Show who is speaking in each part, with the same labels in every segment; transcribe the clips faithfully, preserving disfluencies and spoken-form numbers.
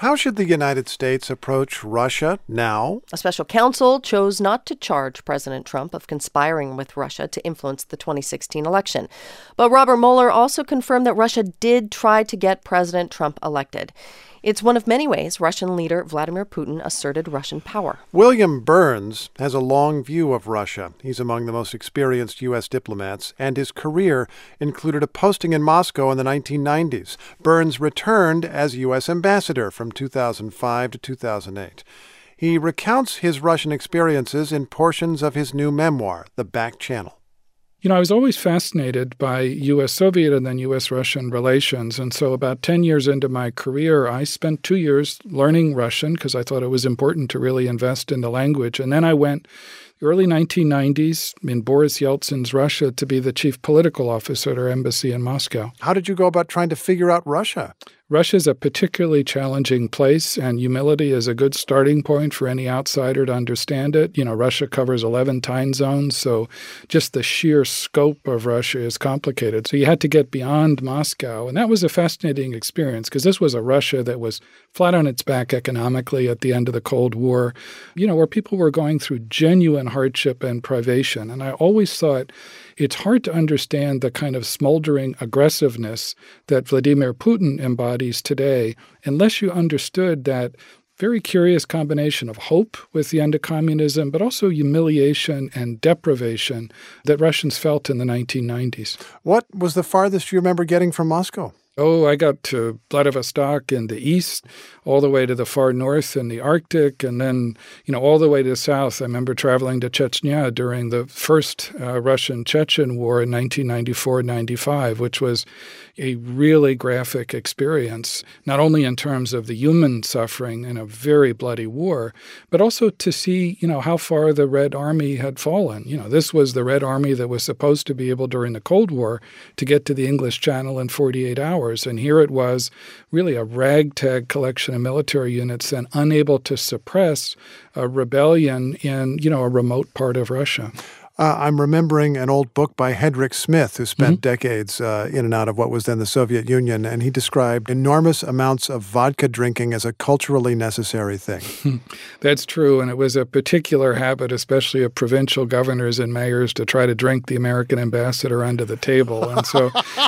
Speaker 1: How should the United States approach Russia now?
Speaker 2: A special counsel chose not to charge President Trump of conspiring with Russia to influence the twenty sixteen election. But Robert Mueller also confirmed that Russia did try to get President Trump elected. It's one of many ways Russian leader Vladimir Putin asserted Russian power.
Speaker 1: William Burns has a long view of Russia. He's among the most experienced U S diplomats, and his career included a posting in Moscow in the nineteen nineties. Burns returned as U S ambassador from two thousand five to two thousand eight. He recounts his Russian experiences in portions of his new memoir, The Back Channel.
Speaker 3: You know, I was always fascinated by U S Soviet and then U S Russian relations. And so about ten years into my career, I spent two years learning Russian because I thought it was important to really invest in the language. And then I went early nineteen nineties in Boris Yeltsin's Russia to be the chief political officer at our embassy in Moscow.
Speaker 1: How did you go about trying to figure out Russia?
Speaker 3: Russia is a particularly challenging place, and humility is a good starting point for any outsider to understand it. You know, Russia covers eleven time zones, so just the sheer scope of Russia is complicated. So you had to get beyond Moscow, and that was a fascinating experience because this was a Russia that was flat on its back economically at the end of the Cold War, you know, where people were going through genuine hardship and privation. And I always thought it's hard to understand the kind of smoldering aggressiveness that Vladimir Putin embodies today unless you understood that very curious combination of hope with the end of communism, but also humiliation and deprivation that Russians felt in the nineteen nineties.
Speaker 1: What was the farthest you remember getting from Moscow?
Speaker 3: Oh, I got to Vladivostok in the east, all the way to the far north in the Arctic, and then, you know, all the way to the south. I remember traveling to Chechnya during the first uh, Russian-Chechen War in nineteen ninety-four ninety-five, which was a really graphic experience, not only in terms of the human suffering in a very bloody war, but also to see, you know, how far the Red Army had fallen. You know, this was the Red Army that was supposed to be able during the Cold War to get to the English Channel in forty-eight hours. And here it was really a ragtag collection of military units and unable to suppress a rebellion in, you know, a remote part of Russia.
Speaker 1: Uh, I'm remembering an old book by Hedrick Smith, who spent
Speaker 3: Mm-hmm.
Speaker 1: decades uh, in and out of what was then the Soviet Union, and he described enormous amounts of vodka drinking as a culturally necessary thing.
Speaker 3: That's true, and it was a particular habit, especially of provincial governors and mayors, to try to drink the American ambassador under the table. And so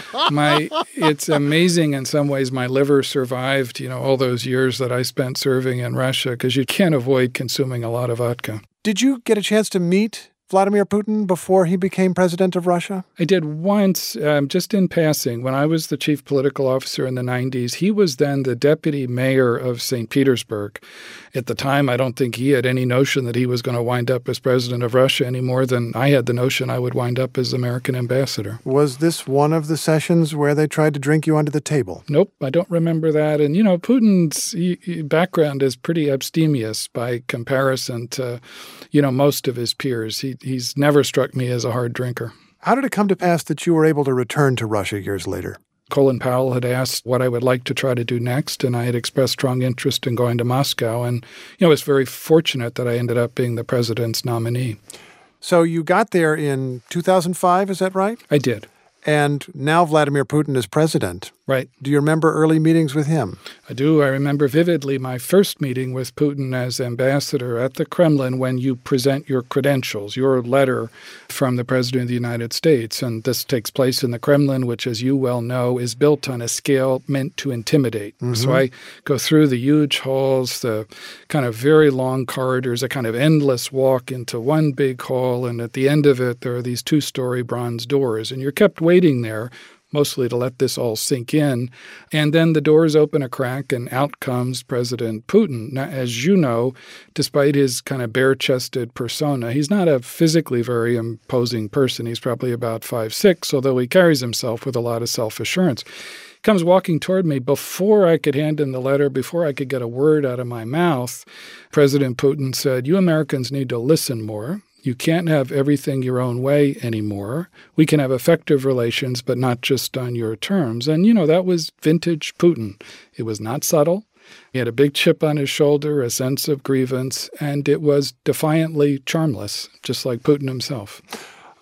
Speaker 3: my it's amazing in some ways my liver survived, you know, all those years that I spent serving in Russia, because you can't avoid consuming a lot of vodka.
Speaker 1: Did you get a chance to meet Vladimir Putin before he became president of Russia?
Speaker 3: I did once, um, just in passing. When I was the chief political officer in the nineties, he was then the deputy mayor of Saint Petersburg. At the time, I don't think he had any notion that he was going to wind up as president of Russia any more than I had the notion I would wind up as American ambassador.
Speaker 1: Was this one of the sessions where they tried to drink you under the table?
Speaker 3: Nope, I don't remember that. And, you know, Putin's he, he background is pretty abstemious by comparison to, you know, most of his peers. He He's never struck me as a hard drinker.
Speaker 1: How did it come to pass that you were able to return to Russia years later?
Speaker 3: Colin Powell had asked what I would like to try to do next, and I had expressed strong interest in going to Moscow. And, you know, I was very fortunate that I ended up being the president's nominee.
Speaker 1: So you got there in two thousand five, is that right?
Speaker 3: I did.
Speaker 1: And now Vladimir Putin is president.
Speaker 3: Right.
Speaker 1: Do you remember early meetings with him?
Speaker 3: I do. I remember vividly my first meeting with Putin as ambassador at the Kremlin when you present your credentials, your letter from the President of the United States. And this takes place in the Kremlin, which, as you well know, is built on a scale meant to intimidate. Mm-hmm. So I go through the huge halls, the kind of very long corridors, a kind of endless walk into one big hall. And at the end of it, there are these two-story bronze doors. And you're kept waiting there, mostly to let this all sink in. And then the doors open a crack, and out comes President Putin. Now, as you know, despite his kind of bare-chested persona, he's not a physically very imposing person. He's probably about five six, although he carries himself with a lot of self-assurance. He comes walking toward me. Before I could hand him the letter, before I could get a word out of my mouth, President Putin said, "You Americans need to listen more. You can't have everything your own way anymore. We can have effective relations, but not just on your terms." And, you know, that was vintage Putin. It was not subtle. He had a big chip on his shoulder, a sense of grievance, and it was defiantly charmless, just like Putin himself.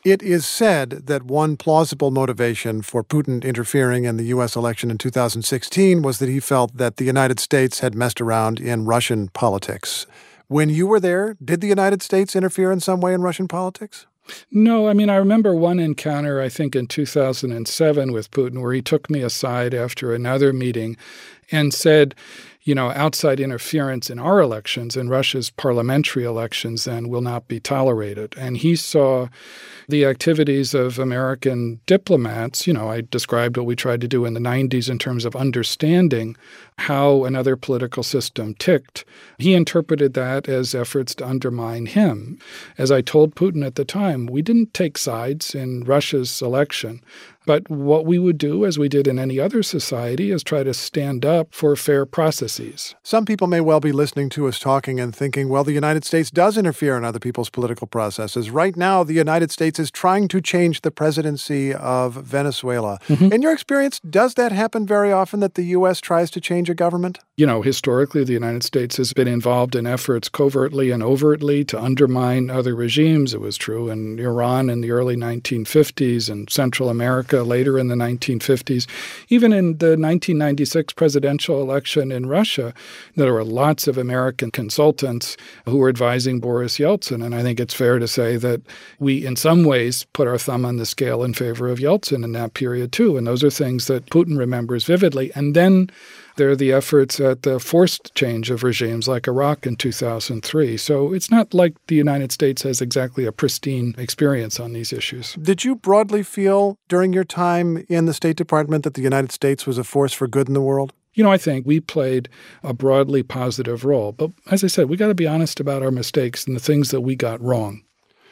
Speaker 1: It is said that one plausible motivation for Putin interfering in the U S election in two thousand sixteen was that he felt that the United States had messed around in Russian politics. When you were there, did the United States interfere in some way in Russian politics?
Speaker 3: No, I mean, I remember one encounter, I think in two thousand seven with Putin, where he took me aside after another meeting and said, you know, outside interference in our elections, in Russia's parliamentary elections, then will not be tolerated. And he saw the activities of American diplomats. You know, I described what we tried to do in the nineties in terms of understanding how another political system ticked. He interpreted that as efforts to undermine him. As I told Putin at the time, we didn't take sides in Russia's election. But what we would do, as we did in any other society, is try to stand up for fair processes.
Speaker 1: Some people may well be listening to us talking and thinking, well, the United States does interfere in other people's political processes. Right now, the United States is trying to change the presidency of Venezuela. Mm-hmm. In your experience, does that happen very often, that the U S tries to change a government?
Speaker 3: You know, historically, the United States has been involved in efforts covertly and overtly to undermine other regimes. It was true in Iran in the early nineteen fifties and Central America later in the nineteen fifties. Even in the nineteen ninety-six presidential election in Russia, there were lots of American consultants who were advising Boris Yeltsin. And I think it's fair to say that we, in some ways, put our thumb on the scale in favor of Yeltsin in that period, too. And those are things that Putin remembers vividly. And then there are the efforts at the forced change of regimes like Iraq in two thousand three. So it's not like the United States has exactly a pristine experience on these issues.
Speaker 1: Did you broadly feel during your time in the State Department that the United States was a force for good in the world?
Speaker 3: You know, I think we played a broadly positive role. But as I said, we got to be honest about our mistakes and the things that we got wrong.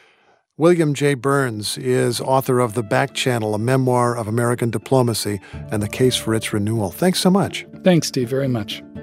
Speaker 1: William J. Burns is author of The Back Channel, a memoir of American diplomacy and the case for its renewal. Thanks so much.
Speaker 3: Thanks, Steve, very much.